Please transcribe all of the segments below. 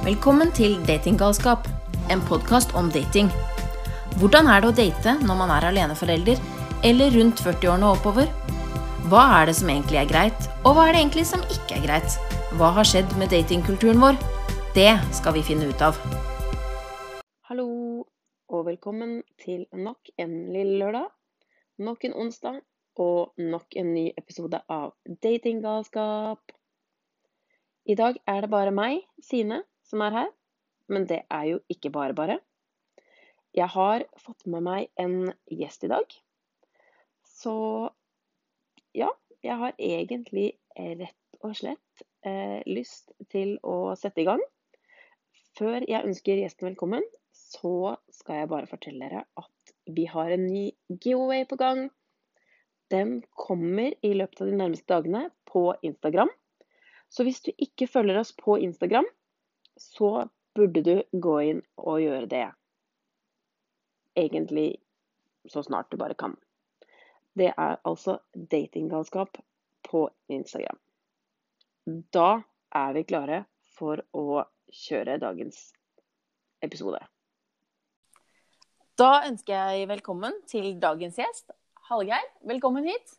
Velkommen til Datinggalskap, en podcast om dating. Hvordan det å date når man aleneforelder, eller rundt 40-årene og oppover? Hva det som egentlig greit, og hva det egentlig som ikke greit? Hva har skjedd med datingkulturen vår? Det skal vi finne ut av. Hallo, og velkommen til nok en lille lørdag, nok en onsdag, og nok en ny episode av Datinggalskap. I dag det bare meg, Sine, som her, men det jo ikke bare. Jeg har fått med meg en gjest i dag, så ja, jeg har egentlig rett og slett lyst til å sette i gang. Før jeg ønsker gjesten velkommen, så skal jeg bare fortelle dere at vi har en ny giveaway på gang. Den kommer i løpet av de nærmeste dagene på Instagram. Så hvis du ikke følger oss på Instagram, så burde du gå inn og gjøre det. Egentlig så snart du bare kan. Det altså datinggalskap på Instagram. Da vi klare for å kjøre dagens episode. Da ønsker jeg velkommen til dagens gjest, Hallgeir. Velkommen hit.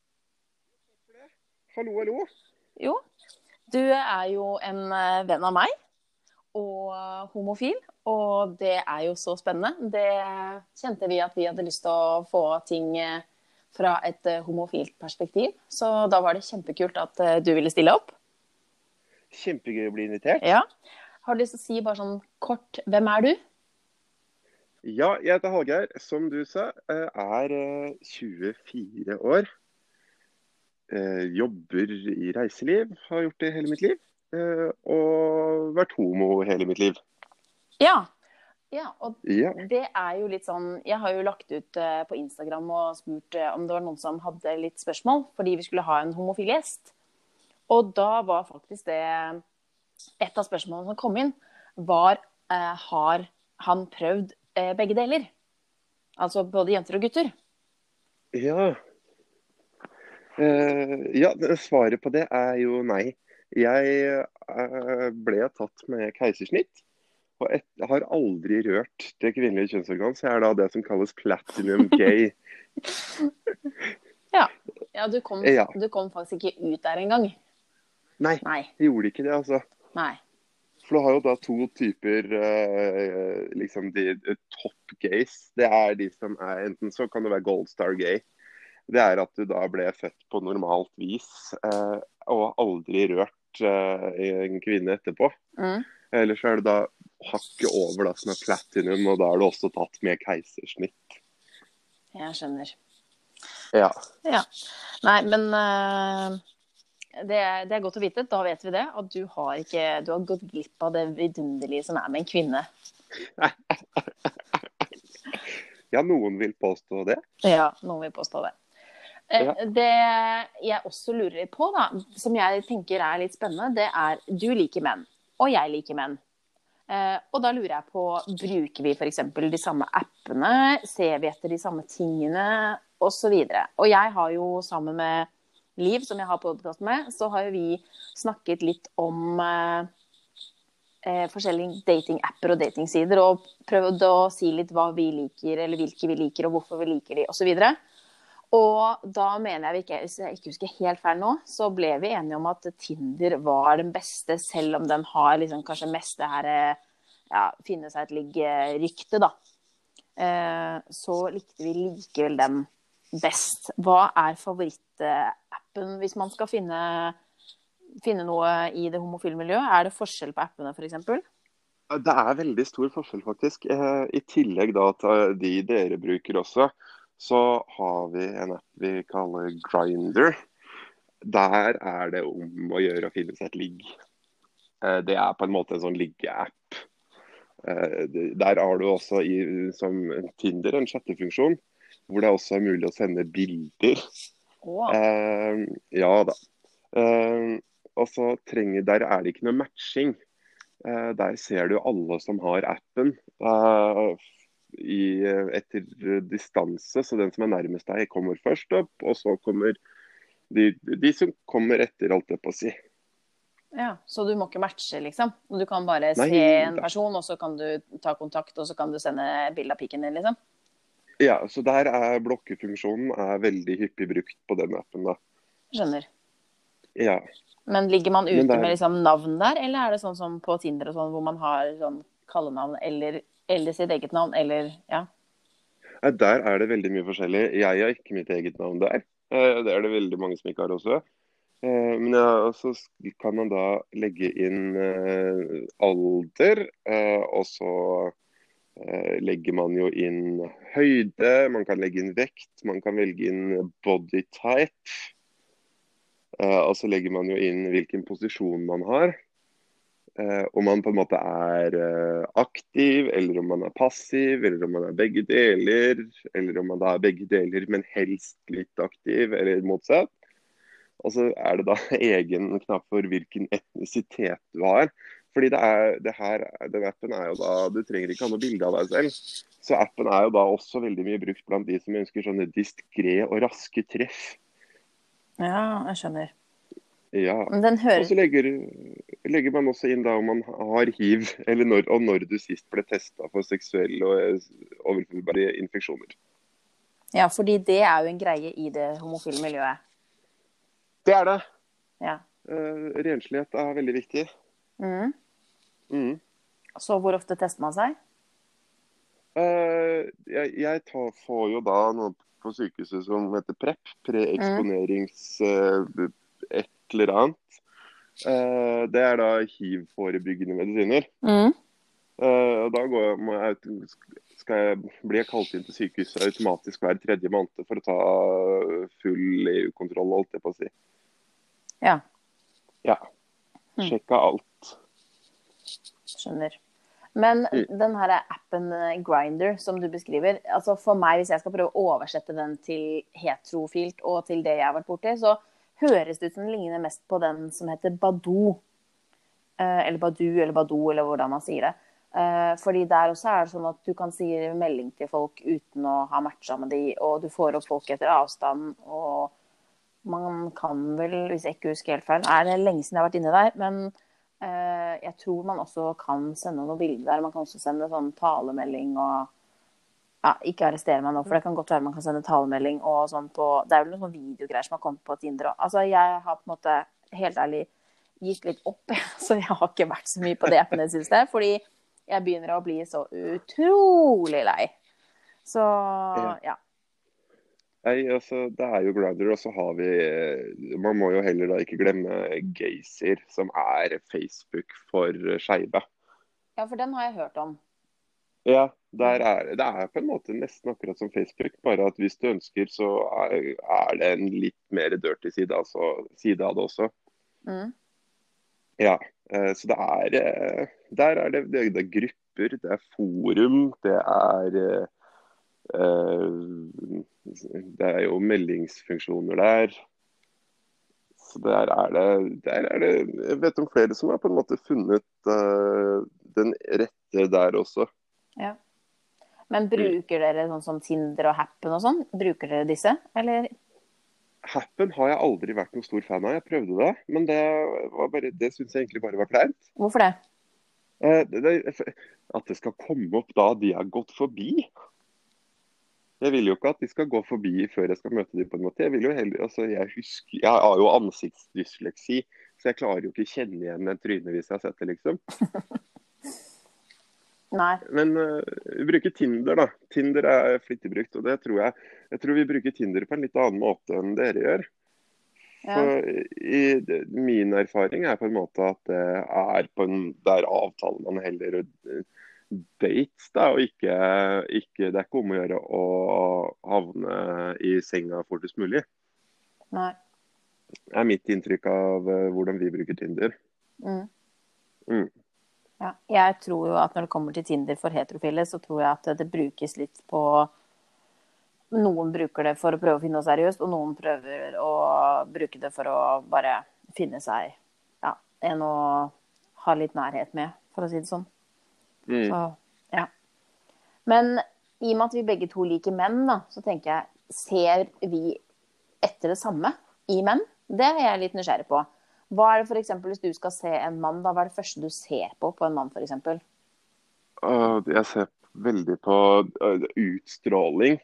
Hallo. Jo, du jo en venn av meg, og homofil, og det jo så spennende. Det kjente vi at vi hadde lyst til å få ting fra et homofilt perspektiv, så da var det kjempekult at du ville stille opp. Kjempegøy å bli invitert. Ja. Har du lyst til å si bare sånn kort, hvem du? Ja, jeg heter Hallgeir, som du sa, 24 år. Jobber i reiseliv, har gjort det hele mitt liv, og vært homo hele mitt liv. Ja, og det jo litt sånn, jeg har jo lagt ut på Instagram og spurt om det var noen som hadde litt spørsmål, fordi vi skulle ha en homofil gjest. Og da var faktisk det, et av spørsmålene som kom inn, var, har han prøvd begge deler? Altså både jenter og gutter? Ja, svaret på det jo nei. Jeg ble tatt med keisersnitt, og har aldri rørt det kvinnelige kjønnsorgan, så jeg da det som kalles platinum gay. Ja, du kom faktisk ikke ut der en gang. Nei, jeg gjorde ikke det, altså. Nei. For du har jo da to typer, liksom de top gays. Det de som enten så kan du være gold star gay. Det at du da ble født på normalt vis, og aldri rørt en kvinne etterpå. Eller så det da hakket over da, som platinum, og da du også tatt med keisersnitt. Jeg skjønner. Ja. Nei, men det godt å vite. Da vet vi det. Og du har gått glipp av det vidunderlige som med en kvinne. Ja, noen vil påstå det. Ja, noen vil påstå det. Det jeg også lurer på da, som jeg tenker litt spennende, det du liker menn, og jeg liker menn. Og da lurer jeg på, bruker vi for eksempel de samme appene, ser vi etter de samme tingene, og så videre. Og jeg har jo sammen med Liv, som jeg har podcast med, så har jo vi snakket litt om forskjellige datingapper og datingsider, og prøvd å si litt hva vi liker, eller hvilke vi liker, og hvorfor vi liker de, og så videre. Og da mener jeg, hvis jeg ikke husker helt feil nå, så ble vi enige om at Tinder var den beste, selv om den har liksom kanskje mest det her, finne seg et ligg-rykte da. Så likte vi likevel den best. Hva favorittappen hvis man skal finne noe i det homofile miljøet? Det forskjell på appene for eksempel? Det veldig stor forskjell faktisk. I tillegg da til de dere bruker også, så har vi en app vi kaller Grindr. Der det om å gjøre å finne seg et ligg. Det på en måte en sånn ligge-app. Der har du også som Tinder en chattefunksjon, hvor det også mulig å sende bilder. Ja da. Og så der det ikke noe matching. Der ser du alle som har appen. Etter distanse, så den som nærmest deg kommer først opp, og så kommer de som kommer etter, alt det på å si. Ja, så du må ikke matche, liksom? Du kan bare Nei, se en person, og så kan du ta kontakt, og så kan du sende bilde av pikken din, liksom? ja, så der er blokkefunksjonen er veldig hyppig brukt på den appen da. Skjønner. Ja, Men ligger man men ute med liksom navn der, eller er det sånn som på Tinder og sånn, hvor man har sånn kallenavn, eller sitt eget navn, eller, ja? der er det veldig mye forskjellig. Jeg har ikke mitt eget navn der. Det er det veldig mange som ikke har også. Men ja, så kan man da legge inn alder, og så legger man jo inn høyde, man kan legge inn vekt, man kan velge inn body type, og så legger man jo inn hvilken posisjon man har. Om man på en måte er aktiv, eller om man er passiv, eller om man er begge deler, eller om man da er begge deler, men helst litt aktiv, eller motsatt. Og så er det da egen knapp for hvilken etnisitet du har. Fordi den appen er jo da, du trenger ikke ha noe bilde av deg selv. Så appen er jo da også veldig mye brukt blant de som ønsker sånne diskré og raske treff. Ja, jeg skjønner. Ja, Men den hører... og så legger man også inn da om man har HIV, eller når du sist ble testet for seksuelle og overførbare infeksjoner. Ja, fordi det er jo en greie i det homofile miljøet. Det er det. Ja. Renslighet er veldig viktig. Så hvor ofte tester man seg? Jeg får jo da noe på sykehuset som heter PrEP, pre-eksponerings et eller annet. Det er da HIV-forebyggende medisiner. Og da blir jeg kalt inn til sykehuset automatisk hver 3. måned for å ta full EU-kontroll, holdt jeg på å si. Ja. Ja. Sjekka alt. Skjønner. Men den her appen Grindr som du beskriver, altså for meg, hvis jeg skal prøve å oversette den til heterofilt og til det jeg har vært borti, så høres det ut som den ligner mest på den som heter Badoo. Eller Badoo, eller Badoo, eller hvordan man sier det. Fordi der også er det sånn at du kan si melding til folk uten å ha matcha med de, og du får opp folk etter avstand, og man kan vel, hvis jeg ikke husker helt feil, er det lenge siden jeg har vært inne der, men jeg tror man også kan sende noen bilder der. Man kan også sende sånn talemelding og ja, ikke arrestere meg nå, for det kan godt være man kan sende talemelding og sånn på, det er vel noen sånn videogreier som har kommet på Tinder også. Altså jeg har på en måte helt ærlig gitt litt opp, så jeg har ikke vært så mye på det appen jeg synes det, fordi jeg begynner å bli så utrolig lei. Så ja. Nei, altså, det er jo Grindr, og så har vi man må jo heller da ikke glemme Gaysir, som er Facebook for skeive. Ja, for den har jeg hørt om. Ja, det er på en måte nesten akkurat som Facebook, bare at hvis du ønsker, så er det en litt mer dirty side av det også. Ja, så der er det grupper, det er forum, det er jo meldingsfunksjoner der. Så der er det jeg vet om flere som har på en måte funnet den rette der også. Ja. Men bruker dere sånn som Tinder og Happen og sånn? Bruker dere disse, eller? Happen har jeg aldri vært noen stor fan av. Jeg prøvde det, men det synes jeg egentlig bare var kleint. Hvorfor det? At det skal komme opp da de har gått forbi. Jeg vil jo ikke at de skal gå forbi før jeg skal møte dem på en måte. Jeg vil jo heller, altså jeg har jo ansiktsdysleksi, så jeg klarer jo ikke kjenne igjen en tryne hvis jeg har sett det, liksom. Nei. Men vi bruker Tinder da. Tinder er flittig brukt, og det tror jeg tror vi bruker Tinder på en litt annen måte enn dere gjør. For min erfaring er på en måte at der avtaler man heller dates da, og ikke det er ikke om å gjøre å havne i senga fortest mulig. Nei. Det er mitt inntrykk av hvordan vi bruker Tinder. Ja, jeg tror jo at når det kommer til Tinder for heterofile, så tror jeg at det brukes litt på, noen bruker det for å prøve å finne noe seriøst, og noen prøver å bruke det for å bare finne seg en å ha litt nærhet med, for å si det sånn. Så, ja. Men i og med at vi begge to liker menn da, så tenker jeg, ser vi etter det samme i menn? Det er jeg litt nysgjerrig på. Hva er det for eksempel hvis du skal se en mann, da? Hva er det første du ser på en mann, for eksempel? Jeg ser veldig på utstråling.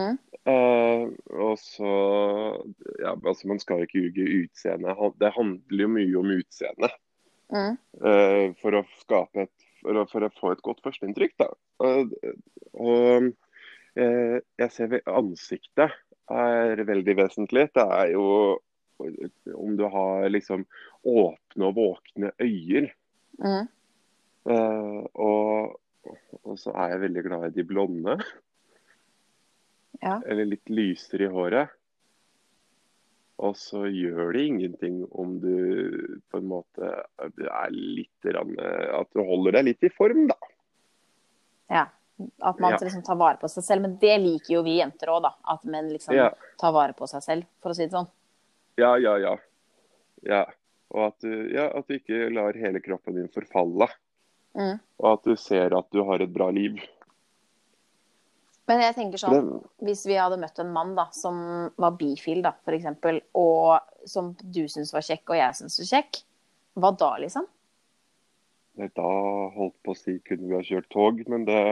Og så ja, altså man skal ikke ljuge utseende. Det handler jo mye om utseende. For å skape for å få et godt førsteinntrykk, da. Og jeg ser ansiktet er veldig vesentlig. Det er jo om du har liksom åpne og våkne øyer. Og så er jeg veldig glad i de blonde. Ja. Eller litt lysere i håret. Og så gjør det ingenting om du på en måte er litt at du holder deg litt i form, da. Ja. At man liksom tar vare på seg selv. Men det liker jo vi jenter også, da. At menn liksom tar vare på seg selv, for å si det sånn. Ja. Og at du ikke lar hele kroppen din forfalle. Og at du ser at du har et bra liv. Men jeg tenker sånn, hvis vi hadde møtt en mann da, som var bifil da, for eksempel, og som du synes var kjekk, og jeg synes var kjekk, hva da liksom? Da holdt på å si kunne vi ha kjørt tog, men det...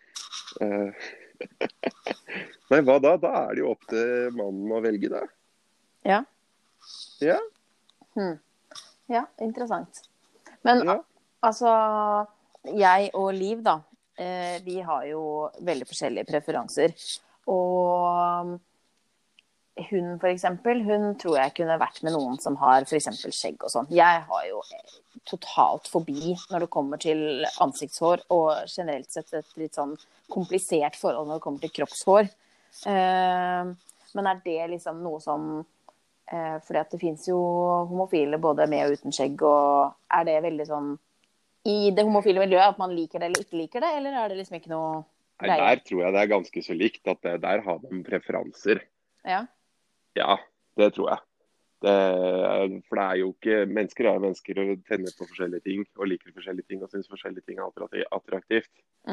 Nei, hva da? Da er det jo opp til mannen å velge det. Ja. Ja. Ja, interessant. Men altså, jeg og Liv da, vi har jo veldig forskjellige preferanser. Og hun for eksempel, hun tror jeg kunne vært med noen som har for eksempel skjegg og sånn. Jeg har jo totalt fobi når det kommer til ansiktshår, og generelt sett et litt sånn komplisert forhold når det kommer til kroppshår. Men er det liksom noe som, fordi at det finnes jo homofile både med og uten skjegg, og er det veldig sånn i det homofile miljøet, at man liker det eller ikke liker det, eller er det liksom ikke noe greie? Nei, der tror jeg det er ganske så likt, at der har de preferanser. Ja. Ja, det tror jeg. For det er jo ikke, mennesker er mennesker og tenner på forskjellige ting, og liker forskjellige ting, og synes forskjellige ting er attraktivt.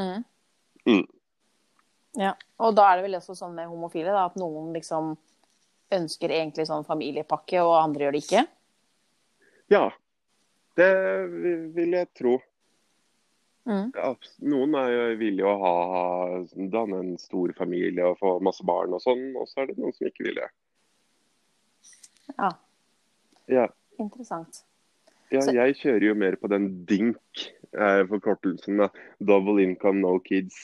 Ja, og da er det vel også sånn med homofile, da, at noen liksom ønsker egentlig sånn familiepakke, og andre gjør det ikke? Ja. Det vil jeg tro. Ja, noen er jo villige å danne en stor familie og få masse barn og sånn, og så er det noen som ikke vil det. Ja. Interessant. Ja, jeg kjører jo mer på den DINK, forkortelsen da. Double income, no kids.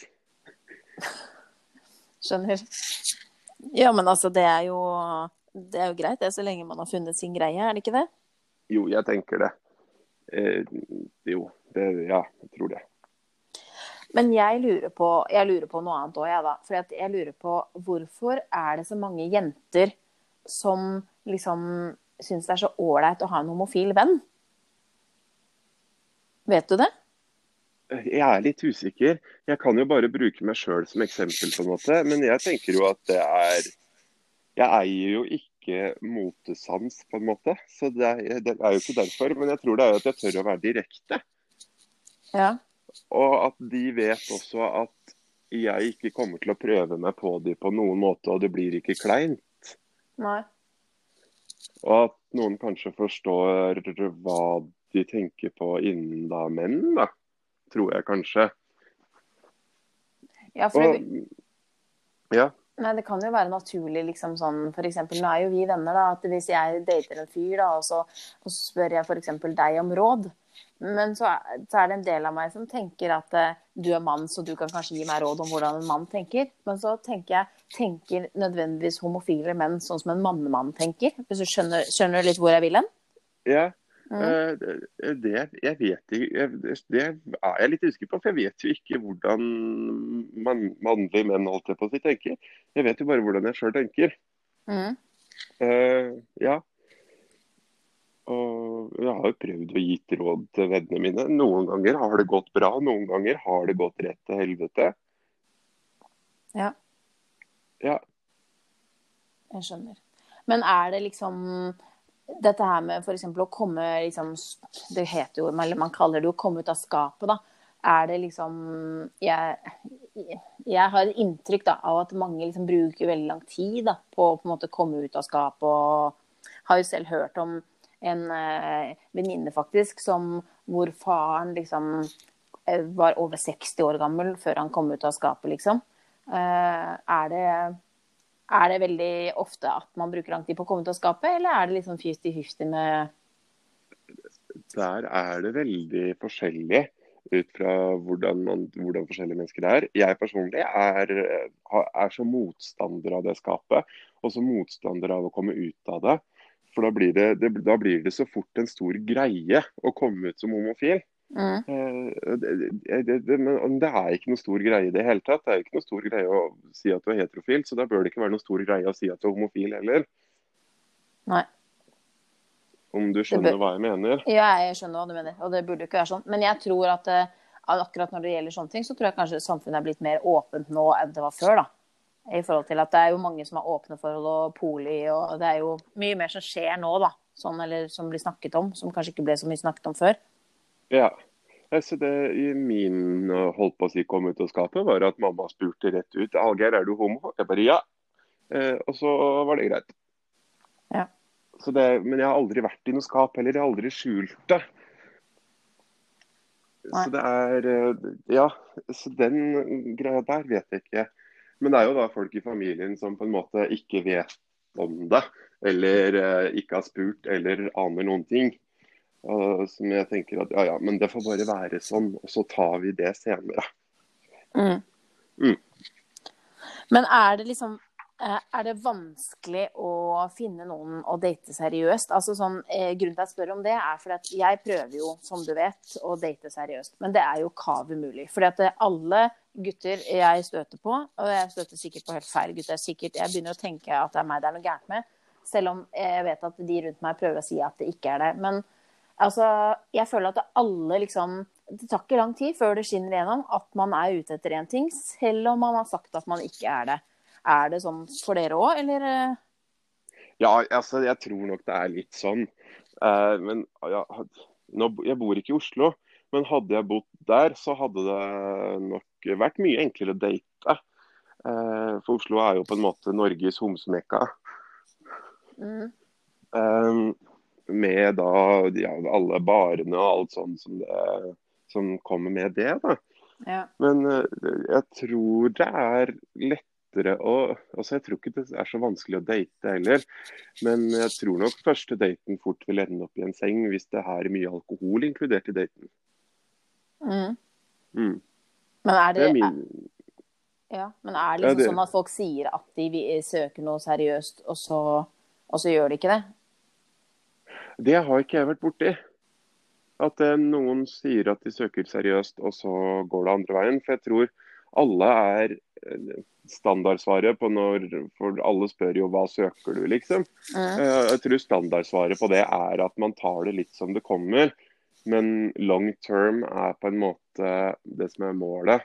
Skjønner. Ja, men altså, det er jo greit, det, så lenge man har funnet sin greie, er det ikke det? Jo, jeg tenker det. Jeg tror det. Men jeg lurer på noe annet også, jeg da. For jeg lurer på, hvorfor er det så mange jenter som liksom synes det er så ålreit å ha en homofil venn? Vet du det? Jeg er litt usikker. Jeg kan jo bare bruke meg selv som eksempel på en måte, men jeg tenker jo at jeg eier jo ikke motesans på en måte, så det er jo ikke derfor, men jeg tror det er at jeg tør å være direkte. Ja. Og at de vet også at jeg ikke kommer til å prøve meg på dem på noen måte, og det blir ikke kleint. Nei. Og at noen kanskje forstår hva de tenker på innen da menn, da. Tror jeg kanskje. Ja, for ja. Nei, det kan jo være naturlig, liksom sånn, for eksempel, nå er jo vi venner da, at hvis jeg dater en fyr da, og så spør jeg for eksempel deg om råd, men så er det en del av meg som tenker at du er mann, så du kan kanskje gi meg råd om hvordan en mann tenker, men så tenker nødvendigvis homofile menn sånn som en mannemann tenker, hvis du skjønner litt hvor jeg vil hen? Ja. Jeg vet ikke, det er jeg litt usikker på, for jeg vet jo ikke hvordan mannlige menn holdt jeg på å si tenker. Jeg vet jo bare hvordan jeg selv tenker. Ja. Og jeg har jo prøvd å gi råd til vennene mine. Noen ganger har det gått bra, noen ganger har det gått rett til helvete. Ja. Ja. Jeg skjønner. Men er det liksom dette her med for eksempel å komme liksom, det heter jo, man kaller det jo å komme ut av skapet da, er det liksom jeg har et inntrykk da, av at mange liksom bruker veldig lang tid da, på en måte komme ut av skapet, og har jo selv hørt om en venninne faktisk, hvor faren liksom var over 60 år gammel før han kom ut av skapet, liksom. Er det veldig ofte at man bruker lang tid på å komme ut av skapet, eller er det liksom 50-50 med... Der er det veldig forskjellig ut fra hvordan forskjellige mennesker er. Jeg personlig er så motstander av det skapet, og så motstander av å komme ut av det. For da blir det så fort en stor greie å komme ut som homofil. Men det er ikke noe stor greie i det hele tatt. Det er ikke noe stor greie å si at du er heterofil, så da bør det ikke være noe stor greie å si at du er homofil heller. Nei. Om du skjønner hva jeg mener. Ja, jeg skjønner hva du mener, og det burde ikke være sånn. Men jeg tror at akkurat når det gjelder sånne ting, så tror jeg kanskje samfunnet er blitt mer åpent nå enn det var før, da. I forhold til at det er jo mange som har åpne forhold og poli, og det er jo mye mer som skjer nå, da. Sånn, eller som blir snakket om, som kanskje ikke ble så mye snakket om før. Ja. Så det i min holdt på å si kom ut av skapet, var at mamma spurte rett ut: Algeir, er du homo? Jeg bare ja. Og så var det greit. Ja. Men jeg har aldri vært i noe skap heller. Jeg har aldri skjult det. Nei. Så det ja, så den greia der vet jeg ikke. Men det er jo da folk i familien som på en måte ikke vet om det, eller ikke har spurt, eller aner noen ting. Som jeg tenker at ja, men det får bare være sånn, og så tar vi det senere. Men er det liksom er det vanskelig å finne noen å date seriøst? Altså sånn, grunnen til at jeg spør om det er fordi at jeg prøver jo, som du vet, å date seriøst. Men det er jo kav umulig. Fordi at alle gutter jeg støter på, og jeg støter sikkert på helt feil gutter, jeg begynner å tenke at det er meg det er noe gærent med, selv om jeg vet at de rundt meg prøver å si at det ikke er det. Men altså, jeg føler at alle liksom, det tar ikke lang tid før det skinner igjennom at man er ute etter en ting, selv om man har sagt at man ikke er det. Er det sånn for dere også, eller? Ja, altså, jeg tror nok det er litt sånn. Men ja, jeg bor ikke i Oslo, men hadde jeg bodd der, så hadde det nok vært mye enklere å date. For Oslo er jo på en måte Norges homsemekka. Med da alle barene og alt sånn som kommer med det, da. Ja. Men jeg tror det er lettere altså jeg tror ikke det er så vanskelig å date heller, men jeg tror nok første daten fort vil ende opp i en seng hvis det er mye alkohol inkludert i daten. Men er det men er det liksom sånn at folk sier at de søker noe seriøst, og så gjør de ikke det? Det har ikke jeg vært borti. At noen sier at de søker seriøst, og så går det andre veien. For jeg tror alle er standardsvaret på for alle spør jo hva søker du, liksom. Jeg tror standardsvaret på det er at man tar det litt som det kommer, men long term er på en måte det som er målet.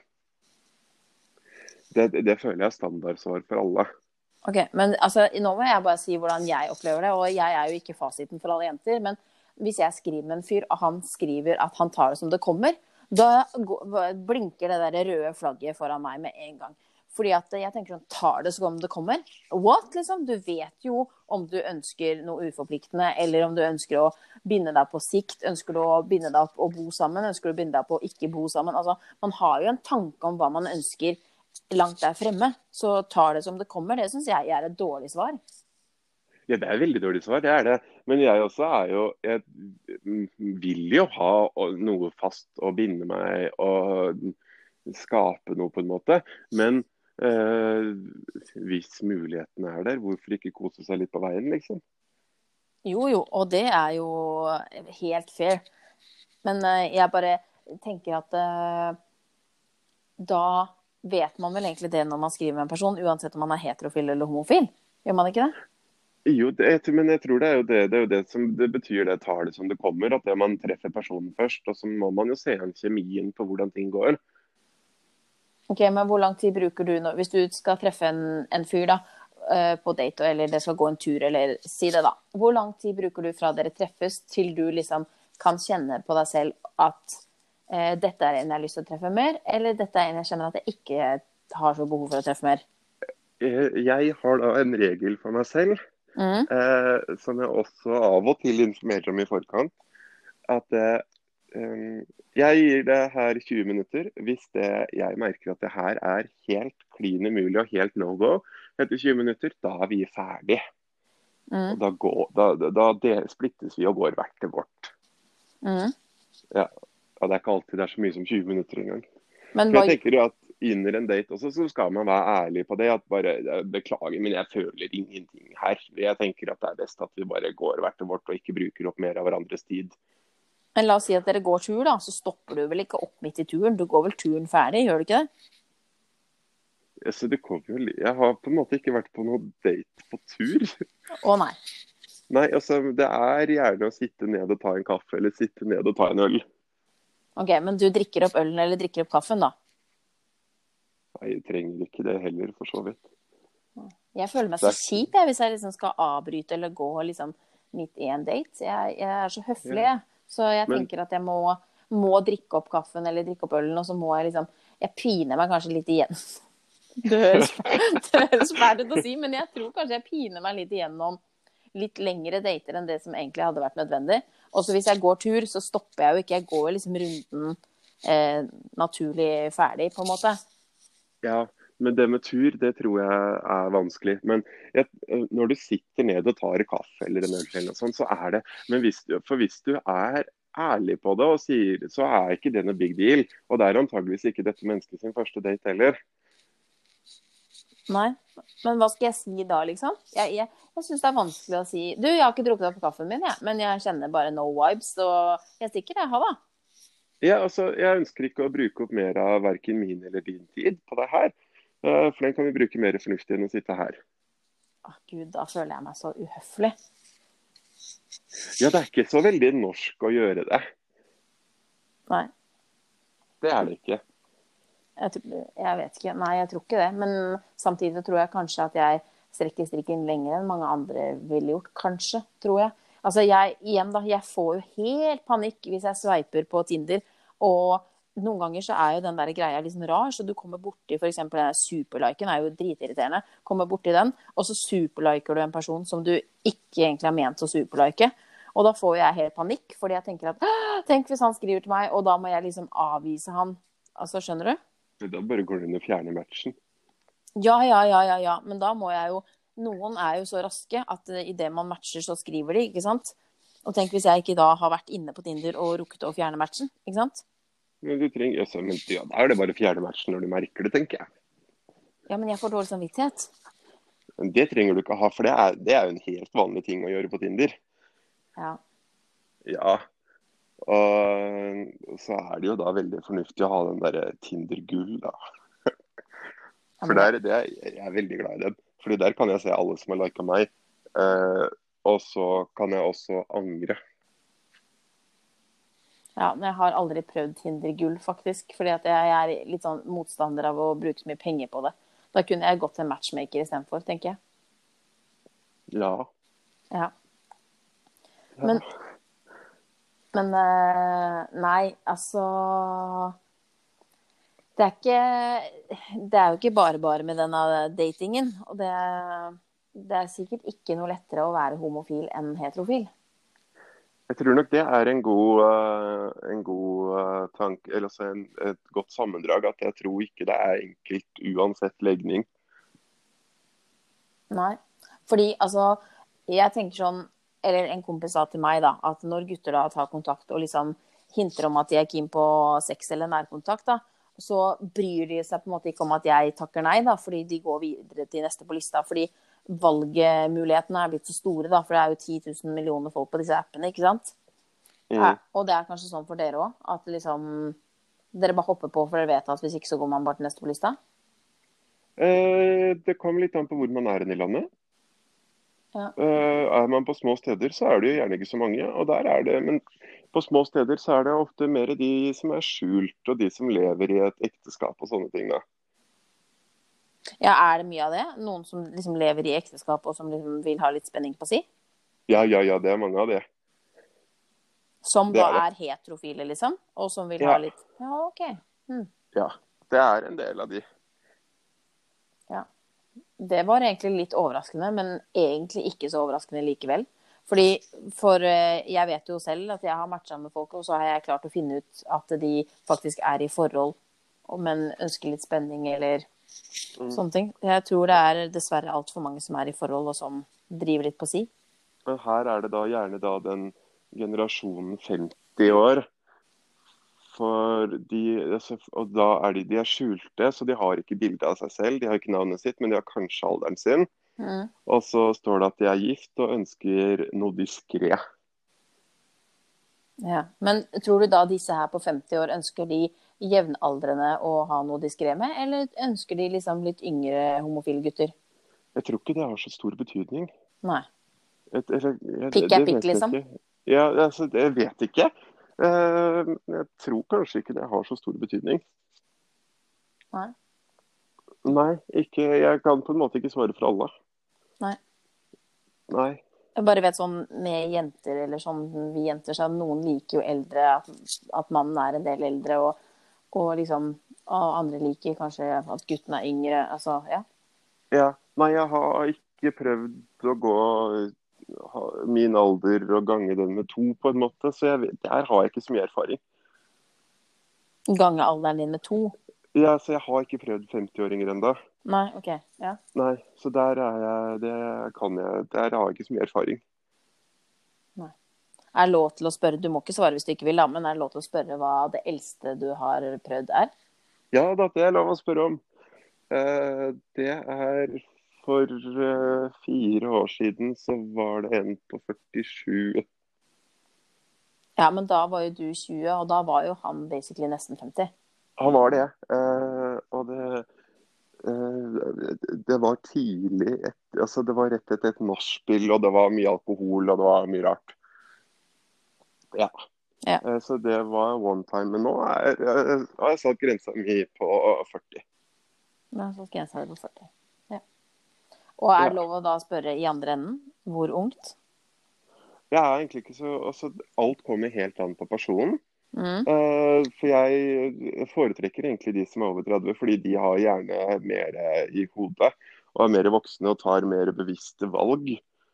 Det føler jeg er standardsvar for alle. Ok, men altså, nå må jeg bare si hvordan jeg opplever det, og jeg er jo ikke fasiten for alle jenter, men hvis jeg skriver med en fyr, og han skriver at han tar det som det kommer, da blinker det der røde flagget foran meg med en gang. Fordi at jeg tenker sånn, tar det som det kommer? What, liksom? Du vet jo om du ønsker noe uforpliktende, eller om du ønsker å binde deg på sikt, ønsker du å binde deg opp og bo sammen, ønsker du å binde deg på å ikke bo sammen. Altså, man har jo en tanke om hva man ønsker langt der fremme, så tar det som det kommer. Det synes jeg er et dårlig svar. Ja, det er et veldig dårlig svar, det er det. Men jeg også jeg vil jo ha noe fast å binde meg og skape noe på en måte. Men hvis muligheten er der, hvorfor ikke kose seg litt på veien, liksom? Jo, og det er jo helt fair. Men jeg bare tenker at da vet man vel egentlig det når man skriver med en person, uansett om man er heterofil eller homofil. Gjør man ikke det? Jo, men jeg tror det er jo det som det betyr, det tar det som det kommer, at man treffer personen først, og så må man jo se an kjemien på hvordan ting går. Ok, men hvor lang tid bruker du nå, hvis du skal treffe en fyr da, på date, eller det skal gå en tur, eller si det da, hvor lang tid bruker du fra dere treffes til du liksom kan kjenne på deg selv at dette er en jeg har lyst til å treffe mer, eller dette er en jeg kjenner at jeg ikke har så behov for å treffe mer? Jeg har da en regel for meg selv, som jeg også av og til informerer om i forkant, at jeg gir det her 20 minutter hvis jeg merker at det her er helt klin umulig og helt no go. Etter 20 minutter, da er vi ferdig. Og da splittes vi og går hvert til vårt. Ja, og det er ikke alltid det er så mye som 20 minutter engang. Men For jeg tenker jo at under en date også, så skal man være ærlig på det. At bare, beklager, men jeg føler ingenting her. Jeg tenker at det er best at vi bare går hvert til vårt og ikke bruker opp mer av hverandres tid. Men la oss si at dere går tur da, så stopper du vel ikke opp midt i turen? Du går vel turen ferdig, gjør du ikke det? Ja, så det kommer jo, jeg har på en måte ikke vært på noe date på tur. Å nei. Nei, altså det er gjerne å sitte ned og ta en kaffe, eller sitte ned og ta en øl. Ok, men du drikker opp ølen eller drikker opp kaffen da? Nei, jeg trenger ikke det heller, for så vidt. Jeg føler meg så kjip hvis jeg liksom skal avbryte eller gå liksom midt i en date. Jeg er så høflig, jeg. Så jeg tenker at jeg må drikke opp kaffen eller drikke opp ølen, og så må jeg jeg piner meg kanskje litt igjen. Det høres fælt ut å si, men jeg tror kanskje jeg piner meg litt igjennom litt lengre dater enn det som egentlig hadde vært nødvendig. Og så hvis jeg går tur, så stopper jeg jo ikke. Jeg går liksom runden naturlig ferdig, på en måte. Ja, men det med tur, det tror jeg er vanskelig. Men når du sitter ned og tar en kaffe eller en øl eller noe sånt, så er det. Men hvis du er ærlig på det og sier, så er ikke det noe big deal. Og det er antageligvis ikke dette mennesket sin første date heller. Nei, men hva skal jeg si da, liksom? Jeg synes det er vanskelig å si, du, jeg har ikke drukket opp kaffen min, men jeg kjenner bare no vibes, og jeg stikker det, ha da. Ja, altså, jeg ønsker ikke å bruke opp mer av hverken min eller din tid på det her. For den kan vi bruke mer fornuftig enn å sitte her. Gud, da føler jeg meg så uhøflig. Ja, det er ikke så veldig norsk å gjøre det. Nei. Det er det ikke. Jeg vet ikke. Nei, jeg tror ikke det. Men samtidig tror jeg kanskje at jeg strekker strikken lenger enn mange andre ville gjort. Kanskje, tror jeg. Altså, jeg får jo helt panikk hvis jeg sveiper på Tinder, og noen ganger så er jo den der greia liksom rar, så du kommer borti, for eksempel den superliken er jo dritirriterende, kommer borti den, og så superliker du en person som du ikke egentlig har ment å superlike, og da får jeg helt panikk, fordi jeg tenker at, tenk hvis han skriver til meg, og da må jeg liksom avvise han, altså skjønner du? Da bare går du inn og fjerner matchen. Ja, men da må jeg jo, noen er jo så raske at i det man matcher så skriver de, ikke sant? Og tenk hvis jeg ikke da har vært inne på Tinder og rukket å fjerne matchen, ikke sant? Men du trenger, ja, da er det bare å fjerne matchen når du merker det, tenker jeg. Ja, men jeg får dårlig samvittighet. Men det trenger du ikke ha, for det er jo en helt vanlig ting å gjøre på Tinder. Ja. Ja, og så er det jo da veldig fornuftig å ha den der Tinder-gull da. For jeg er veldig glad i den. Fordi der kan jeg se alle som har liket meg, og så kan jeg også angre. Ja, men jeg har aldri prøvd Tinder-gull, faktisk. Fordi at jeg er litt sånn motstander av å bruke så mye penger på det. Da kunne jeg gått til en matchmaker i stedet for, tenker jeg. Ja. Men nei, altså det er jo ikke bare med denne datingen. Og det er sikkert ikke noe lettere å være homofil enn heterofil. Jeg tror nok det er en god tanke, eller også et godt sammendrag, at jeg tror ikke det er enkelt uansett legning. Nei, fordi altså, jeg tenker sånn, eller en kompis sa til meg da, at når gutter da tar kontakt og liksom hinter om at de er keen på sex eller nærkontakt da, så bryr de seg på en måte ikke om at jeg takker nei da, fordi de går videre til neste på lista, fordi valgmulighetene er blitt så store da, for det er jo 10 000 millioner folk på disse appene, ikke sant? Ja, og det er kanskje sånn for dere også, at liksom, dere bare hopper på, for dere vet at hvis ikke så går man bare til neste på lista? Det kommer litt an på hvor man er i landet. Ja. Er man på små steder, så er det jo gjerne ikke så mange, og der er det, men på små steder så er det ofte mer de som er skjult, og de som lever i et ekteskap og sånne ting da. Ja, er det mye av det? Noen som liksom lever i ekteskap og som liksom vil ha litt spenning på si? Ja, det er mange av det. Som det da er heterofile, liksom? Og som vil ha litt... Ja, ok. Ja, det er en del av de. Ja. det var egentlig litt overraskende, men egentlig ikke så overraskende likevel. Fordi jeg vet jo selv at jeg har matchet med folk, og så har jeg klart å finne ut at de faktisk er i forhold, men ønsker litt spenning eller sånne ting. Jeg tror det er dessverre alt for mange som er i forhold, og som driver litt på si. Men her er det da gjerne da den generasjonen 50 år. For og da er de er skjulte, så de har ikke bilde av seg selv. De har ikke navnet sitt, men de har kanskje alderen sin. Og så står det at de er gift og ønsker noe diskret. Ja. Men tror du da disse her på 50 år ønsker de jevnaldrende å ha noe diskret med, eller ønsker de liksom litt yngre homofile gutter? Jeg tror ikke det har så stor betydning. Nei. Pikk er pikk, liksom? Ja, altså, jeg vet ikke. Jeg tror kanskje ikke det har så stor betydning. Nei. Nei, ikke, jeg kan på en måte ikke svare for alle. Nei. Jeg bare vet sånn med jenter, eller sånn vi jenter, så noen liker jo eldre, at mannen er en del eldre, og liksom, og andre liker kanskje at gutten er yngre, altså, ja. Ja, nei, jeg har ikke prøvd å gå min alder og gange den med 2 på en måte, så der har jeg ikke så mye erfaring. Gange alderen din med 2? Ja, så jeg har ikke prøvd 50-åringer enda. Nei, ok, ja. Nei, så der har jeg ikke så mye erfaring. Nei. Er det lov til å spørre, du må ikke svare hvis du ikke vil, men er det lov til å spørre hva det eldste du har prøvd er? Ja, det er lov å spørre om. Det er for 4 år siden så var det en på 47. Ja, men da var jo du 20, og da var jo han basically nesten 50. Han var det, og det var tidlig, altså det var rett etter et nachspiel, og det var mye alkohol, og det var mye rart. Ja. Så det var one time, men nå har jeg satt grensa mi på 40. Ja, så skal jeg si det på 40. Ja. Og er det lov å da spørre i andre enden? Hvor ungt? Jeg er egentlig ikke så, altså alt kommer helt an på personen. For jeg foretrekker egentlig de som er over 30, fordi de har gjerne mer i hodet og er mer voksne og tar mer bevisste valg.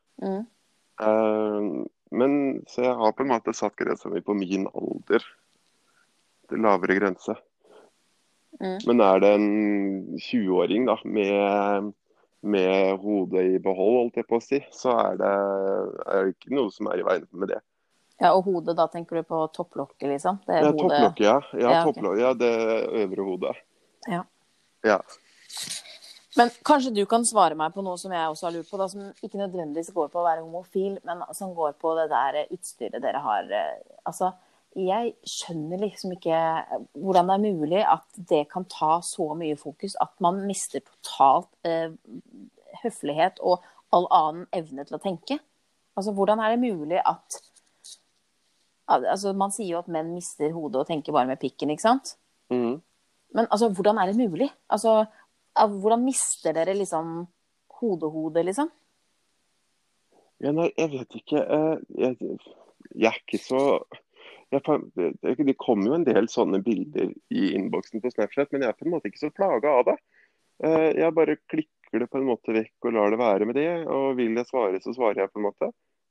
Men så jeg har på en måte satt grensa mi på min alder til lavere grense. Men er det en 20-åring da med hodet i behold, holdt jeg på å si, så er det ikke noe som er i veien med det. Ja, og hodet, da tenker du på topplokket, liksom? Det er hodet... Topplokket, ja. Ja, topplokket, ja, det øvre hodet. Ja. Men kanskje du kan svare meg på noe som jeg også har lurt på, da, som ikke nødvendigvis går på å være homofil, men som går på det der utstyret dere har. Altså, jeg skjønner liksom ikke hvordan det er mulig at det kan ta så mye fokus, at man mister totalt høflighet og all annen evne til å tenke. Altså, hvordan er det mulig at... Altså, man sier jo at menn mister hodet og tenker bare med pikken, ikke sant? Men altså, hvordan er det mulig? Altså, hvordan mister dere liksom hodet, liksom? Ja, nei, jeg vet ikke. Jeg er ikke så... Det kommer jo en del sånne bilder i innboksen på Snapchat, men jeg er på en måte ikke så plaget av det. Jeg bare klikker det på en måte vekk og lar det være med det, og vil jeg svare, så svarer jeg på en måte.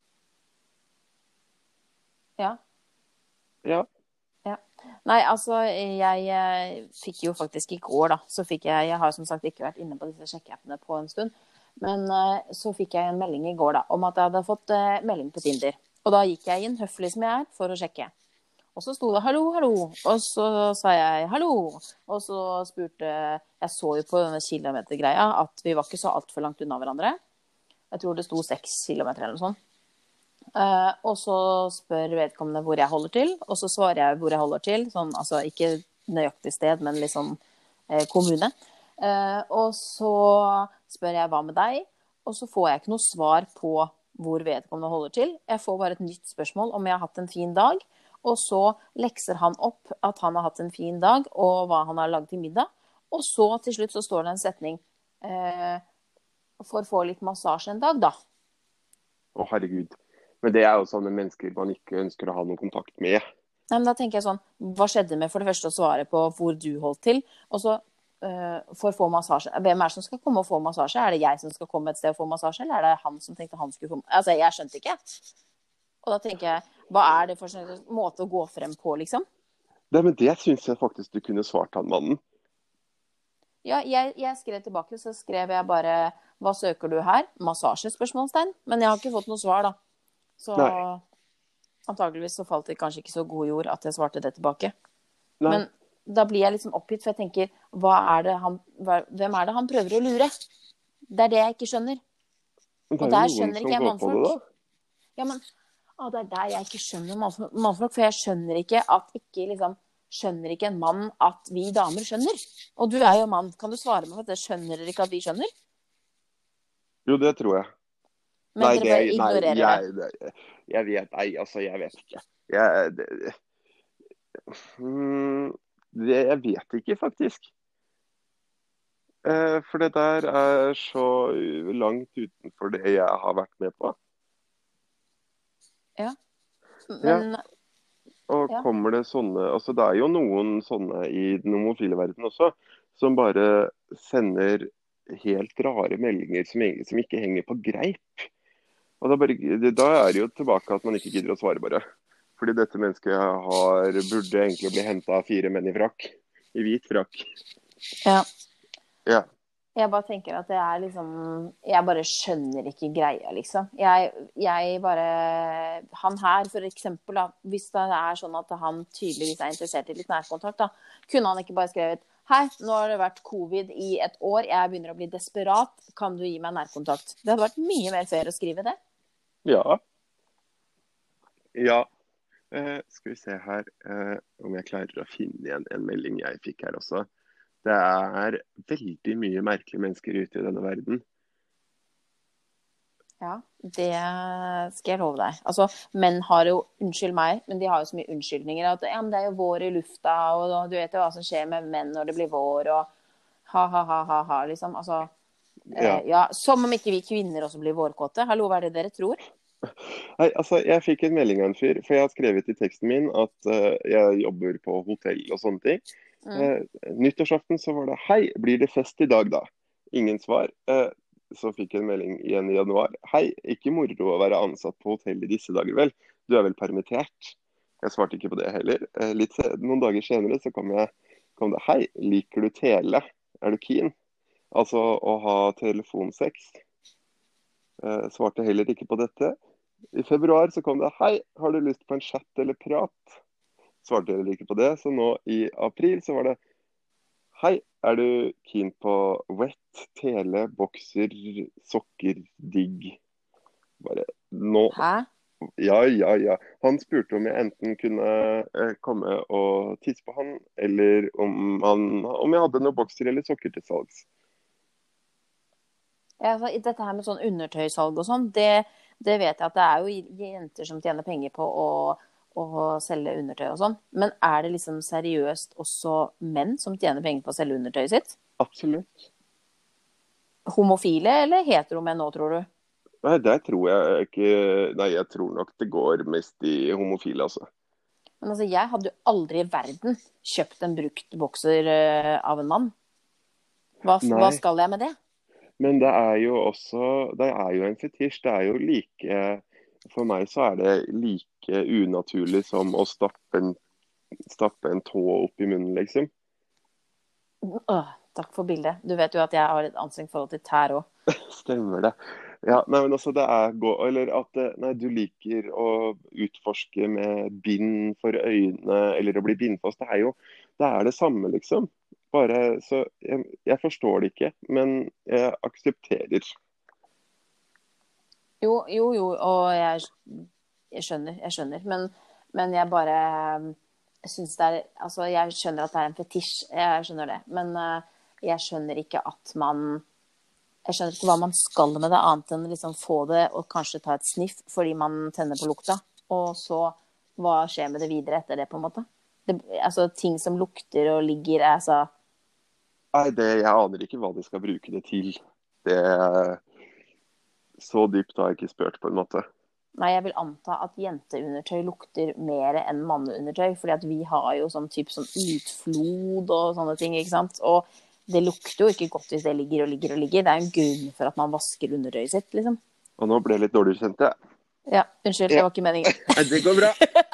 Ja. Nei, altså, jeg fikk jo faktisk i går da, så fikk jeg har som sagt ikke vært inne på disse sjekkeappene på en stund, men så fikk jeg en melding i går da, om at jeg hadde fått melding på Tinder. Og da gikk jeg inn, høflig som jeg er, for å sjekke. Og så sto det hallo, og så sa jeg hallo, og så spurte, jeg så jo på denne kilometergreia, at vi var ikke så alt for langt unna hverandre. Jeg tror det sto 6 kilometer eller noe sånt. Og så spør vedkommende hvor jeg holder til, og så svarer jeg hvor jeg holder til, sånn, altså ikke nøyaktig sted, men liksom kommune. Og så spør jeg hva med deg, og så får jeg ikke noe svar på hvor vedkommende holder til. Jeg får bare et nytt spørsmål om jeg har hatt en fin dag, og så lekser han opp at han har hatt en fin dag, og hva han har laget til middag. Og så til slutt så står det en setning, for å få litt massasje en dag da. Å, herregud. Men det er jo sånne mennesker man ikke ønsker å ha noen kontakt med. Nei, men da tenker jeg sånn, hva skjedde med for det første å svare på hvor du holdt til, og så får få massasje. Hvem er det som skal komme og få massasje? Er det jeg som skal komme et sted og få massasje, eller er det han som tenkte han skulle komme? Altså, jeg skjønte ikke. Og da tenker jeg, hva er det for en måte å gå frem på, liksom? Nei, men det synes jeg faktisk du kunne svart han mannen. Ja, jeg skrev tilbake, så skrev jeg bare, hva søker du her? Massasje, spørsmålstegn. Men jeg har ikke fått noe svar, da. Så antageligvis så falt det kanskje ikke så god jord at jeg svarte det tilbake. Nei. Men da blir jeg liksom oppgitt, for jeg tenker, hvem er det han prøver å lure? Det er det jeg ikke skjønner. Det Og er der jo skjønner noen ikke jeg som går på det, mannfolk. da. Ja, men det er der jeg ikke skjønner mannfolk, for jeg skjønner ikke at ikke liksom, skjønner ikke en mann at vi damer skjønner. Og du er jo mann, kan du svare meg for at det skjønner dere ikke at vi skjønner? Jo, det tror jeg. Men dere bare ignorerer det. Jeg vet, jeg vet ikke. Jeg vet ikke, faktisk. For det der er så langt utenfor det jeg har vært med på. Ja. Men, Og kommer det sånne, altså det er jo noen sånne i den homofile verden også, som bare sender helt rare meldinger som ikke henger på greip. Og da er det jo tilbake at man ikke gidder å svare bare. Fordi dette mennesket burde egentlig bli hentet av 4 menn i frakk. I hvit frakk. Ja. Ja. Jeg bare tenker at det er liksom, jeg bare skjønner ikke greia, liksom. Jeg bare, han her for eksempel, da, hvis det er sånn at han tydeligvis er interessert i litt nærkontakt, da, kunne han ikke bare skrevet, hei, nå har det vært covid i et år, jeg begynner å bli desperat, kan du gi meg nærkontakt? Det hadde vært mye mer fair å skrive det. Ja. Ja. Skal vi se her, om jeg klarer å finne igjen en melding jeg fikk her også. Det er veldig mye merkelige mennesker ute i denne verden. Ja, det skal jeg love deg. Altså, menn har jo, unnskyld meg, men de har jo så mye unnskyldninger. At ja, men det er jo vår i lufta, og du vet jo hva som skjer med menn når det blir vår, og ha, liksom. Altså, ja, som om ikke vi kvinner også blir vårkåte. Hallo, hva er det dere tror? Nei, altså, jeg fikk en melding av en fyr, for jeg har skrevet i teksten min at jeg jobber på hotell og sånne ting. Nyttårsaften så var det, hei, blir det fest i dag da? Ingen svar. Så fikk jeg en melding igjen i januar. Hei, ikke moro å være ansatt på hotell i disse dager vel? Du er vel permittert? Jeg svarte ikke på det heller. Noen dager senere så kom det, hei, liker du tele? Er du keen? Altså å ha telefonsex. Svarte heller ikke på dette. I februar så kom det, hei, har du lyst på en chat eller prat? Svarte heller ikke på det, så nå i april så var det, hei, er du keen på wet, tele, bokser, sokker, digg? Bare nå. Hæ? Ja. Han spurte om jeg enten kunne komme og tisse på han, eller om jeg hadde noen bokser eller sokker til salgs. Ja, altså, dette her med sånn undertøysalg og sånn, det vet jeg at det er jo jenter som tjener penger på å selge undertøy og sånn. Men er det liksom seriøst også menn som tjener penger på å selge undertøyet sitt? Absolutt. Homofile eller heteromenn nå, tror du? Nei, det tror jeg ikke. Nei, jeg tror nok det går mest i homofile, altså. Men altså, jeg hadde jo aldri i verden kjøpt en brukt bokser av en mann. Hva skal jeg med det? Men det er jo en fetisj. Det er jo for meg så er det like unaturlig som å stappe en tå opp i munnen, liksom. Takk for bildet. Du vet jo at jeg har et anstrengt forhold til tær også. Stemmer det. Ja, nei, men altså det er eller at du liker å utforske med bind for øynene, eller å bli bindfast. Det er det samme, liksom. Bare, så jeg forstår det ikke, men jeg aksepterer. Jo, og jeg skjønner. Men jeg bare synes det er, altså jeg skjønner at det er en fetisj, jeg skjønner det. Men jeg skjønner ikke hva man skal med det, annet enn liksom få det og kanskje ta et sniff fordi man tenner på lukta. Og så, hva skjer med det videre etter det, på en måte? Altså ting som lukter og ligger, altså... Nei, jeg aner ikke hva de skal bruke det til. Så dypt har jeg ikke spurt, på en måte. Nei, jeg vil anta at jenteundertøy lukter mer enn manneundertøy, fordi at vi har jo sånn utflod og sånne ting, ikke sant? Og det lukter jo ikke godt hvis det ligger og ligger og ligger. Det er en grunn for at man vasker undertøyet sitt, liksom. Og nå ble jeg litt dårlig kjent, jeg. Ja, unnskyld, det var ikke meningen. Nei, det går bra.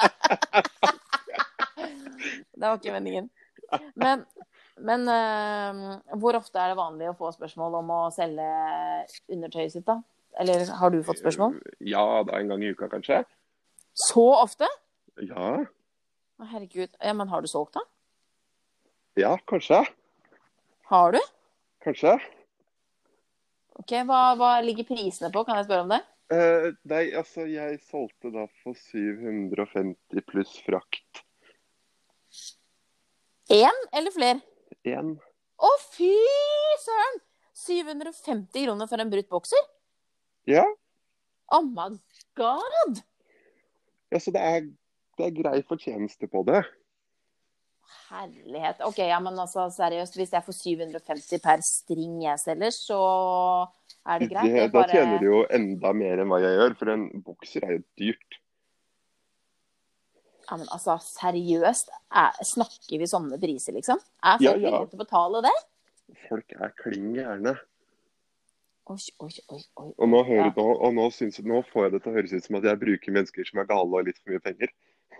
Det var ikke meningen. Men hvor ofte er det vanlig å få spørsmål om å selge undertøyet sitt, da? Eller har du fått spørsmål? Ja, da en gang i uka, kanskje. Så ofte? Ja. Å, herregud. Ja, men har du solgt, da? Ja, kanskje. Har du? Kanskje. Ok, hva ligger prisene på? Kan jeg spørre om det? Nei, altså, jeg solgte da for 750 pluss frakt. En eller flere? En. Å, fy søren! 750 kroner for en brutt bokser? Ja. Oh my god! Ja, så det er grei fortjeneste på det. Herlighet. Ok, ja, men altså, seriøst, hvis jeg får 750 per string jeg selger, så er det greit. Da tjener du jo enda mer enn hva jeg gjør, for en bokser er jo dyrt. Ja, men altså, seriøst, snakker vi sånne priser, liksom? Er folk Ja. villige til å betale det? Folk er kling gjerne. Oi. Og nå får jeg det til å høres ut som at jeg bruker mennesker som er gale og litt for mye penger.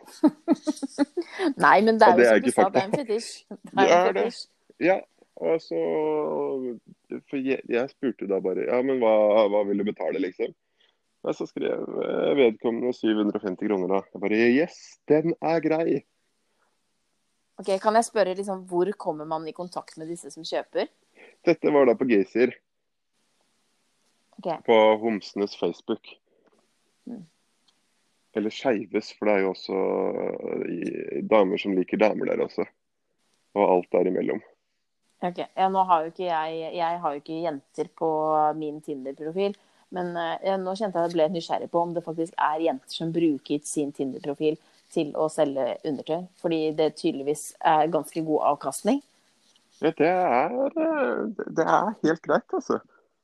Nei, men det er Og det jo er som du ikke sa, fakta. det er en fetisj. Det er det. Ja, og så For jeg spurte da bare, ja, men hva vil du betale, liksom? Og så skrev vedkommende 750 kroner da. Jeg bare, yes, den er grei. Ok, kan jeg spørre liksom, hvor kommer man i kontakt med disse som kjøper? Dette var da på Geysir, Ok, på Homsenes Facebook. Mm. Eller Skeives, for det er jo også damer som liker damer der også. Og alt der imellom. ok. Ja, nå har jo ikke jeg har jo ikke jenter på min Tinder-profil, men nå kjente jeg at jeg ble nysgjerrig på om det faktisk er jenter som bruker sin Tinder-profil til å selge undertøy, fordi det tydeligvis er ganske god avkastning. Ja, det er helt greit, altså.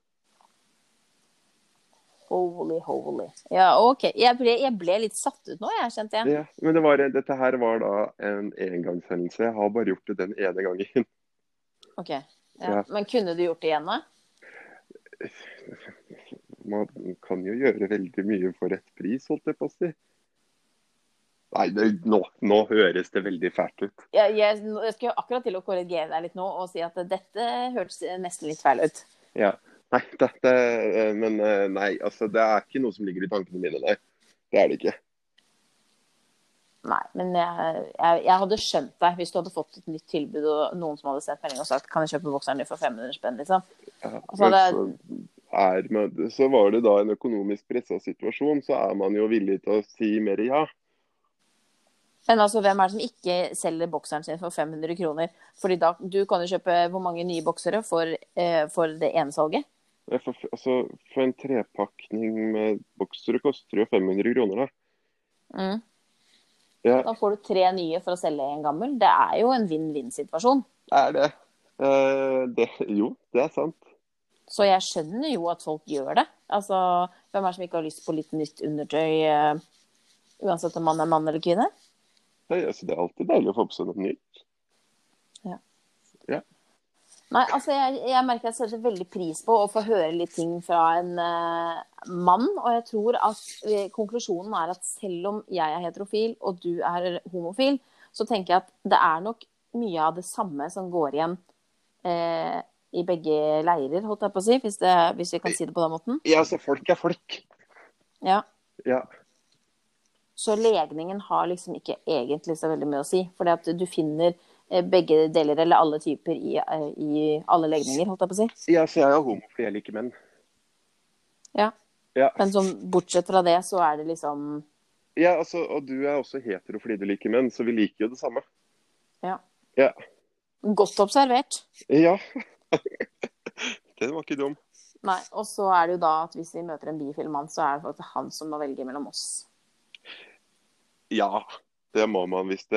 Holy. Ja, ok. Jeg ble litt satt ut nå, jeg kjente jeg. Ja, men dette her var da en engangshendelse. Jeg har bare gjort det den ene gangen. Ok, ja. Ja. Men kunne du gjort det igjen da? Man kan jo gjøre veldig mye for rett pris, holdt jeg på å si. Nei, nå høres det veldig fælt ut. Jeg skal jo akkurat til å korrigere deg litt nå og si at dette hørtes nesten litt feil ut. Ja, nei, men nei, altså det er ikke noe som ligger i tankene mine, nei. Det er det ikke. Nei, men jeg hadde skjønt deg hvis du hadde fått et nytt tilbud og noen som hadde sett melding og sagt, kan jeg kjøpe bokseren din for 500 spenn, liksom? Ja, Altså, så var det da en økonomisk presset situasjon, så er man jo villig til å si mer ja. Men altså, hvem er det som ikke selger bokseren sin for 500 kroner? Fordi da, du kan jo kjøpe hvor mange nye boksere for det ene salget? For en trepakning med boksere koster jo 500 kroner da. Mm. Ja, Da får du 3 nye for å selge en gammel. Det er jo en vinn-vinn-situasjon. er det. Jo, det er sant. Så jeg skjønner jo at folk gjør det. Altså, hvem er det som ikke har lyst på litt nytt undertøy, uansett om man er mann eller kvinne? Nei, altså, det er alltid deilig å få på seg noe nytt. Nei, altså jeg merker at jeg setter veldig pris på å få høre litt ting fra en mann, og jeg tror at konklusjonen er at selv om jeg er heterofil og du er homofil, så tenker jeg at det er nok mye av det samme som går igjen i begge leirer, holdt jeg på å si, hvis vi kan si det på den måten. Ja, altså, folk er folk. Ja. Ja. Så legningen har liksom ikke egentlig så veldig mye å si, fordi at du finner begge deler eller alle typer i alle legninger, holdt jeg på å si. Ja, så jeg er homofil, jeg liker menn. Ja. Ja. Men bortsett fra det, så er det liksom... Ja, altså, og du er også hetero fordi du liker menn, så vi liker jo det samme. Ja. Ja. Godt observert. Ja. Den var ikke dum. Nei, og så er det jo da at hvis vi møter en bifil mann, så er det faktisk han som må velge mellom oss. Ja, det må man hvis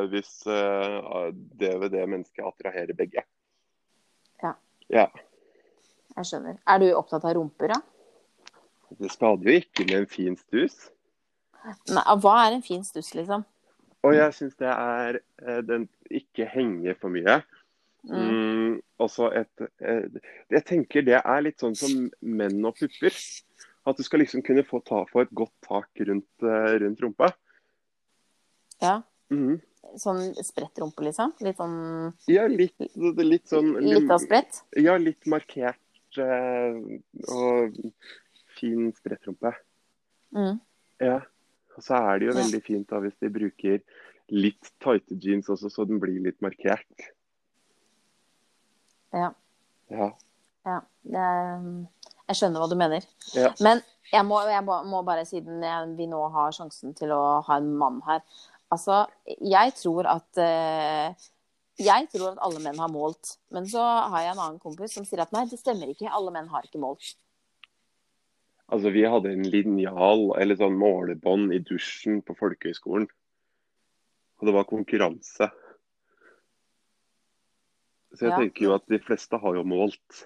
det ved det mennesket attraherer begge. Ja. Ja. Jeg skjønner. Er du opptatt av rumper, da? Det skader jo ikke med en fin stus. Nei, hva er en fin stuss, liksom? Og jeg synes det er den ikke henger for mye. også jeg tenker det litt sånn som menn og pupper. At du skal liksom kunne få et godt tak rundt rumpa. Ja. Mhm. Sånn sprettrumpe, liksom? Litt sånn Ja, litt sånn litt av sprett? Ja, litt markert og fin sprettrumpe. Mm. Ja. Og så det jo Ja. veldig fint da hvis de bruker litt tighte jeans også, så den blir litt markert. Ja. Ja. Ja. Jeg skjønner hva du mener. Ja. Men jeg må bare, siden vi nå har sjansen til å ha en mann her. Altså, jeg tror at alle menn har målt. Men så har jeg en annen kompis som sier at nei, det stemmer ikke. Alle menn har ikke målt. Altså, vi hadde en linjal, eller sånn målebånd i dusjen på folkehøyskolen. Og det var konkurranse. Så jeg Ja, tenker jo at de fleste har jo målt.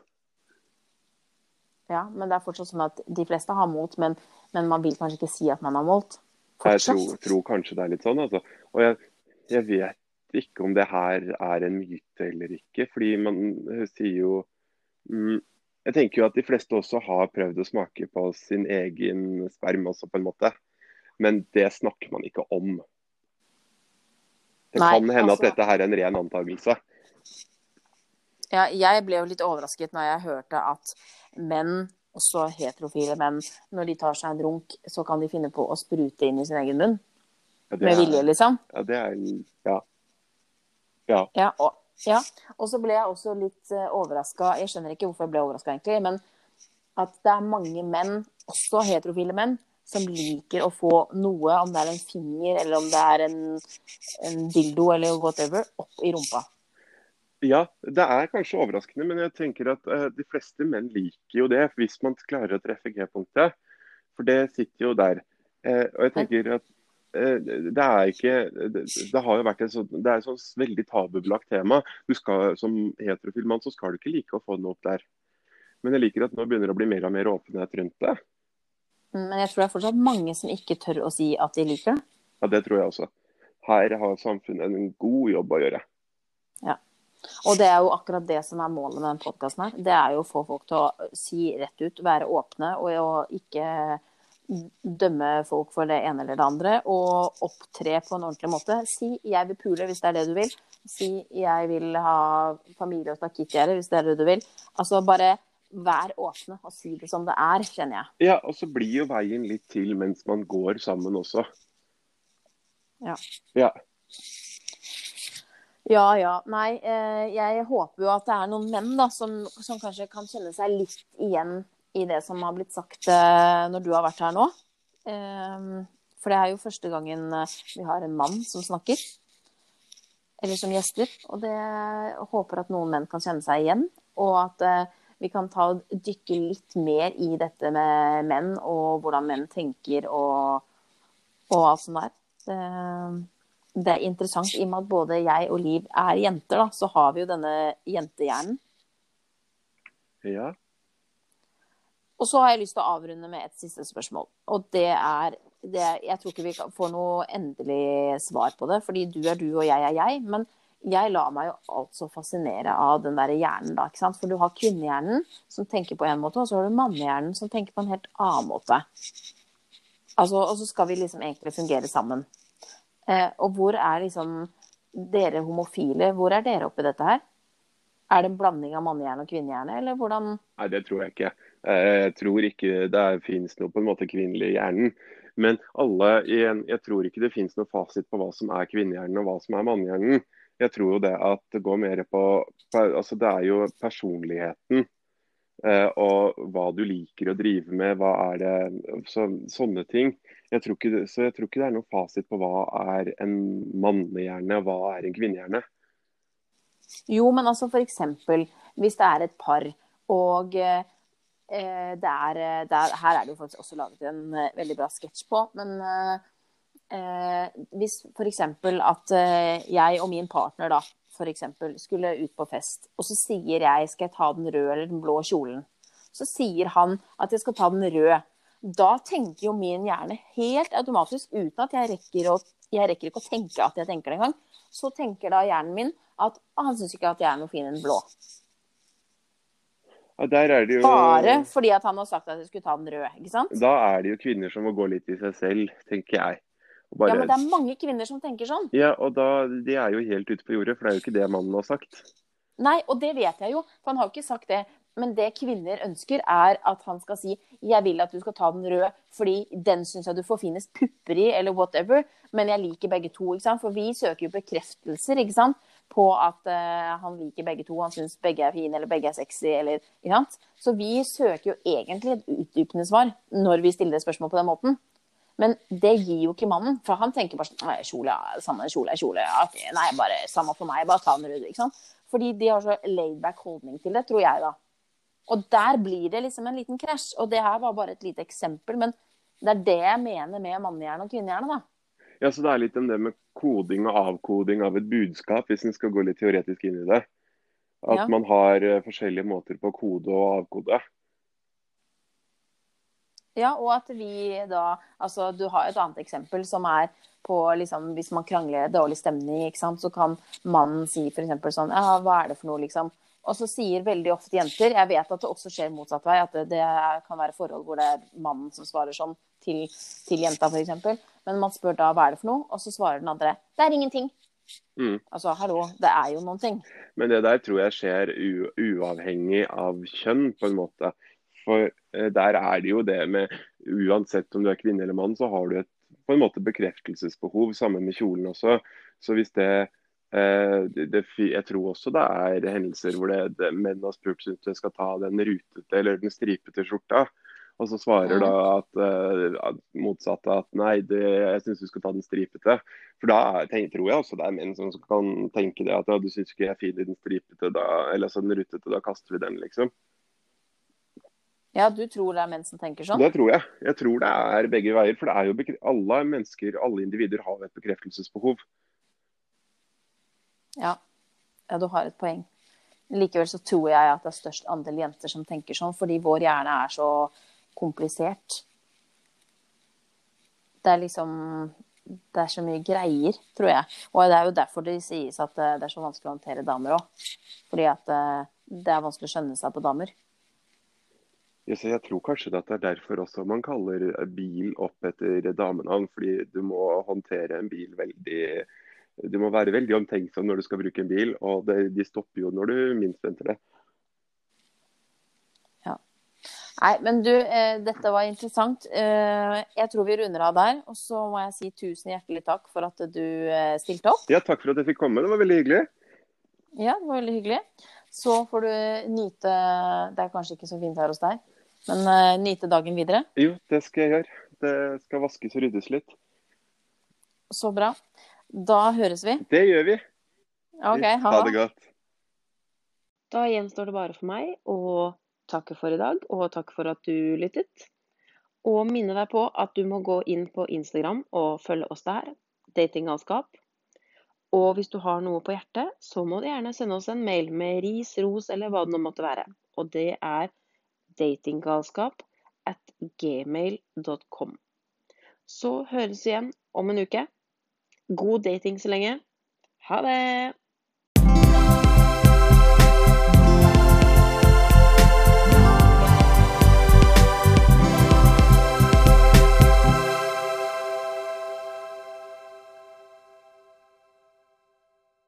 Ja, men det fortsatt sånn at de fleste har målt, men man vil kanskje ikke si at man har målt. Jeg Fortsatt. tror kanskje det litt sånn, altså. Og jeg vet ikke om det her en myte eller ikke, fordi man sier jo jeg tenker jo at de fleste også har prøvd å smake på sin egen sperm også, på en måte. Men det snakker man ikke om. Det Nei, kan hende altså- at dette her en ren antagelse. Ja, jeg ble jo litt overrasket når jeg hørte at menn, også heterofile menn, når de tar seg en runk, så kan de finne på å sprute inn i sin egen munn. Ja, det Med vilje, liksom. Ja, det ja. Ja, og så ble jeg også litt overrasket. Jeg skjønner ikke hvorfor jeg ble overrasket egentlig, men at det mange menn, også heterofile menn, som liker å få noe, om det en finger, eller om det en dildo, eller whatever, opp i rumpa. Ja, det kanskje overraskende, men jeg tenker at de fleste menn liker jo det, hvis man klarer å treffe G-punktet. For det sitter jo der. Og jeg tenker at det ikke det har jo vært et sånn veldig tabubelagt tema. Du skal, som heterofil mann så skal du ikke like å få den opp der. Men jeg liker at nå begynner det å bli mer og mer åpenhet rundt det. Men jeg tror det fortsatt mange som ikke tør å si at de liker det. Ja, det tror jeg også. Her har samfunnet en god jobb å gjøre. Ja. Og det jo akkurat det som målet med den podcasten her. Det jo å få folk til å si rett ut, være åpne, og ikke dømme folk for det ene eller det andre, og opptre på en ordentlig måte. Si 'jeg vil pule' hvis det det du vil. Si 'jeg vil ha familie og stakittgjerde' hvis det det du vil. Altså bare vær åpne og si det som det kjenner jeg. Ja, og så blir jo veien litt til mens man går sammen også. Ja. Ja. Ja. Nei, jeg håper jo at det noen menn da, som kanskje kan kjenne seg litt igjen i det som har blitt sagt når du har vært her nå. For det jo første gangen vi har en mann som snakker. Eller som gjester. Og jeg håper at noen menn kan kjenne seg igjen. Og at vi kan dykke litt mer i dette med menn, og hvordan menn tenker, og alt sånt der. Det interessant, i og med at både jeg og Liv jenter, da, så har vi jo denne jentehjernen. Ja. Og så har jeg lyst til å avrunde med et siste spørsmål. Og det jeg tror ikke vi får noe endelig svar på det, fordi du du, og jeg. Men jeg lar meg jo altså fascinere av den der hjernen da, ikke sant? For du har kvinnehjernen som tenker på en måte, og så har du mannehjernen som tenker på en helt annen måte. Altså, og så skal vi liksom egentlig fungere sammen. Og hvor liksom dere homofile, hvor dere oppi dette her? Det en blanding av mannehjerne og kvinnehjerne, eller hvordan? Nei, det tror jeg ikke. Jeg tror ikke det finnes noe på en måte kvinnelig i hjernen. Men jeg tror ikke det finnes noe fasit på hva som kvinnehjernen og hva som mannehjernen. Jeg tror jo det at det går mer på, altså det jo personligheten og hva du liker å drive med, hva det, sånne ting. Jeg tror ikke det noen fasit på hva en mannehjerne og hva en kvinnehjerne. Jo, men altså for eksempel, hvis det et par, og her det jo faktisk også laget en veldig bra sketsj på, men hvis for eksempel at jeg og min partner da, for eksempel, skulle ut på fest, og så sier jeg, skal jeg ta den røde eller den blå kjolen? Så sier han at jeg skal ta den røde. Da tenker jo min hjerne helt automatisk, uten at jeg rekker ikke å tenke at jeg tenker det en gang, så tenker da hjernen min at han synes ikke at jeg noe fin enn blå. Ja, der er det jo, Bare fordi at han har sagt at jeg skulle ta den røde, ikke sant? da er det jo kvinner som må gå litt i seg selv, tenker jeg. Og Ja, bare, men det er mange kvinner som tenker sånn. ja, og da, de er jo helt ute på jordet, for det er jo ikke det mannen har sagt. Nei, og det vet jeg jo, for han har jo ikke sagt det. Men det kvinner ønsker er at han skal si jeg vil at du skal ta den røde, fordi den synes jeg du får finest pupper i, eller whatever. Men jeg liker begge to, ikke sant? For vi søker jo bekreftelser, ikke sant? På at han liker begge to, han synes begge er fine, eller begge er sexy, eller, ikke sant? Så vi søker jo egentlig et utdypende svar når vi stiller et spørsmål på den måten. Men det gir jo ikke mannen, for han tenker bare sånn, kjole, samme kjole, ja, ok, nei, bare samme for meg, bare ta den røde, ikke sant? Fordi de har så laid-back holdning til det, tror jeg da. Og der blir det liksom en liten krasj, og det her var bare et lite eksempel, men det er det jeg mener med mannehjerne og kvinnehjerne da. Ja, så det er litt om det med koding og avkoding av et budskap, hvis en skal gå litt teoretisk inn i det. At Ja. man har forskjellige måter på å kode og avkode. Ja, og at vi da, altså du har et annet eksempel som er på liksom, hvis man krangler dårlig stemning, ikke sant, så kan mannen si for eksempel sånn, ja, hva er det for noe liksom? Og så sier veldig ofte jenter, jeg vet at det også skjer motsatt vei, at det kan være forhold hvor det er mannen som svarer sånn til jenta for eksempel, men man spør da, hva er det for noe? Og så svarer den andre, det er ingenting. Mm. Altså, hallo, det er jo noen ting. Men det der tror jeg skjer uavhengig av kjønn, på en måte. For der er det jo det med, uansett om du er kvinne eller mann, så har du et på en måte bekreftelsesbehov, sammen med kjolen også. Så hvis jeg tror også det er hendelser hvor menn har spurt om du skal ta den rutete eller den stripete skjorta. Og så svarer da at motsatte at nei, jeg synes du skal ta den stripete. For da tror jeg også det er menn som kan tenke det at ja, du synes ikke jeg er fin i den stripete, da, eller så den rutete, da kaster vi den liksom. Ja, du tror det er menn som tenker sånn? Det tror jeg. Jeg tror det er begge veier. For det er jo alle mennesker, alle individer har et bekreftelsesbehov. Ja, du har et poeng. Likevel så tror jeg at det er størst andel jenter som tenker sånn, fordi vår hjerne er så komplisert. Det er liksom, det er så mye greier, tror jeg. Og det er jo derfor det sies at det er så vanskelig å håndtere damer også. Fordi at det er vanskelig å skjønne seg på damer. Ja, så jeg tror kanskje at det er derfor også man kaller bil opp etter damenavn, fordi du må håndtere en bil du må være veldig omtenksom når du skal bruke en bil, og de stopper jo når du minst venter det. Ja. Nei, men du, dette var interessant. Jeg tror vi runder av der, og så må jeg si tusen hjertelig takk for at du stilte opp. Ja, takk for at jeg fikk komme, det var veldig hyggelig. Ja, det var veldig hyggelig. Så får du nyte, det er kanskje ikke så fint her hos deg, men nyte dagen videre. Jo, det skal jeg gjøre. Det skal vaskes og ryddes litt. Så bra. Da høres vi. Det gjør vi. Ok, Ha det godt. Da gjenstår det bare for meg å takke for i dag, og takk for at du lyttet. Og minne deg på at du må gå inn på Instagram og følge oss der, Datinggalskap. Og hvis du har noe på hjertet, så må du gjerne sende oss en mail med ris, ros eller hva det nå måtte være. Og det er datinggalskap@gmail.com. Så høres vi igjen om en uke. God dating så lenge. Ha det!